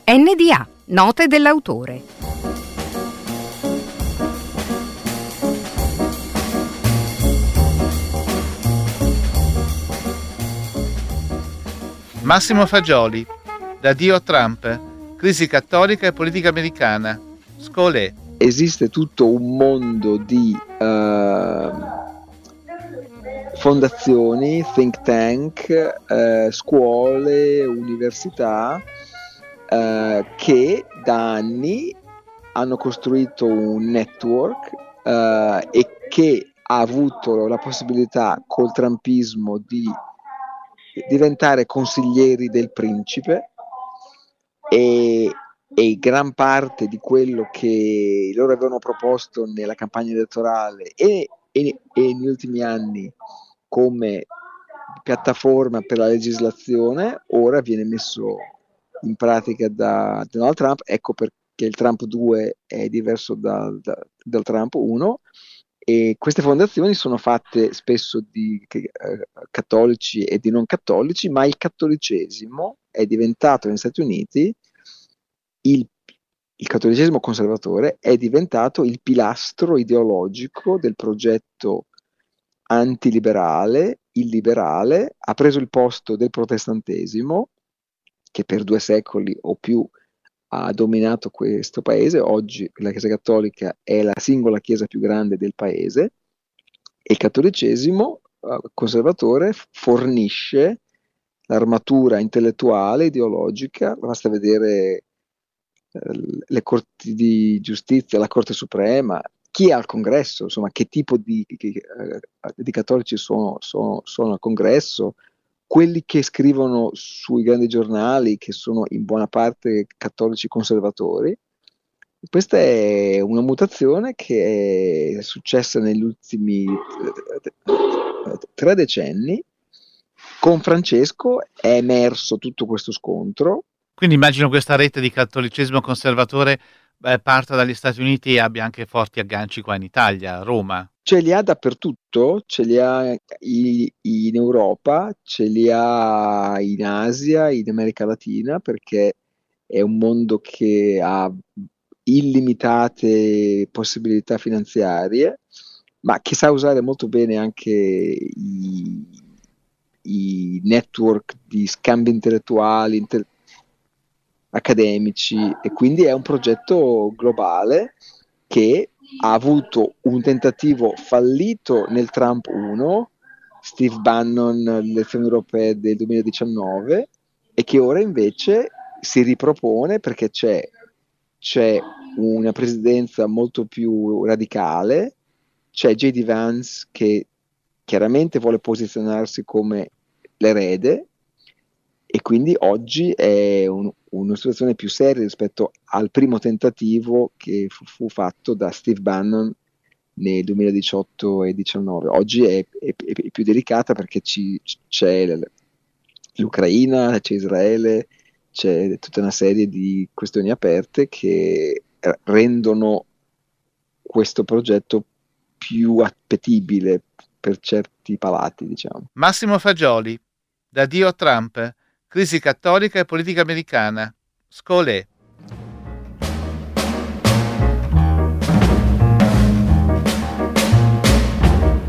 NDA, note dell'autore. Massimo Fagioli, Da Dio a Trump, crisi cattolica e politica americana, Scholé. Esiste tutto un mondo di fondazioni, think tank, scuole, università che da anni hanno costruito un network e che ha avuto la possibilità col trumpismo di diventare consiglieri del principe e gran parte di quello che loro avevano proposto nella campagna elettorale e negli ultimi anni come piattaforma per la legislazione ora viene messo in pratica da Donald Trump. Ecco perché il Trump 2 è diverso dal Trump 1, e queste fondazioni sono fatte spesso di cattolici e di non cattolici, ma il cattolicesimo è diventato negli Stati Uniti il cattolicesimo conservatore è diventato il pilastro ideologico del progetto antiliberale, illiberale, ha preso il posto del protestantesimo, che per 2 secoli o più ha dominato questo paese. Oggi la Chiesa Cattolica è la singola chiesa più grande del paese e il cattolicesimo conservatore fornisce l'armatura intellettuale, ideologica. Basta vedere le corti di giustizia, la Corte Suprema, chi è al congresso, insomma, che tipo di cattolici sono al congresso, quelli che scrivono sui grandi giornali, che sono in buona parte cattolici conservatori. Questa è una mutazione che è successa negli ultimi 3 decenni. Con Francesco è emerso tutto questo scontro. Quindi immagino questa rete di cattolicesimo conservatore parta dagli Stati Uniti e abbia anche forti agganci qua in Italia, a Roma. Ce li ha dappertutto, ce li ha in Europa, ce li ha in Asia, in America Latina, perché è un mondo che ha illimitate possibilità finanziarie, ma che sa usare molto bene anche i network di scambi intellettuali, accademici, e quindi è un progetto globale che ha avuto un tentativo fallito nel Trump 1, Steve Bannon, le elezioni europee del 2019, e che ora invece si ripropone perché c'è una presidenza molto più radicale, c'è J.D. Vance che chiaramente vuole posizionarsi come l'erede, e quindi oggi è una situazione più seria rispetto al primo tentativo che fu fatto da Steve Bannon nel 2018 e 2019. Oggi è più delicata perché c'è l'Ucraina, c'è Israele, c'è tutta una serie di questioni aperte che rendono questo progetto più appetibile per certi palati, diciamo. Massimo Fagioli, Da Dio a Trump, crisi cattolica e politica americana, Scholé.